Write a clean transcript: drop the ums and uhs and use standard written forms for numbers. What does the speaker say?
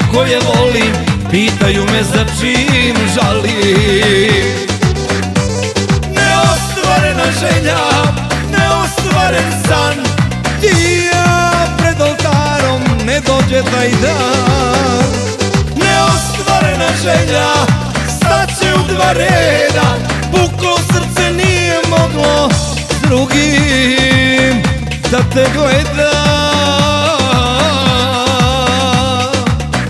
koje volim, pitaju me za čim žalim. Neostvarena želja, neostvaren san, ti i ja pred oltarom, ne dođe taj dan. Neostvarena želja, staće u dva reda, puklo srce nije moglo s drugim da te gleda.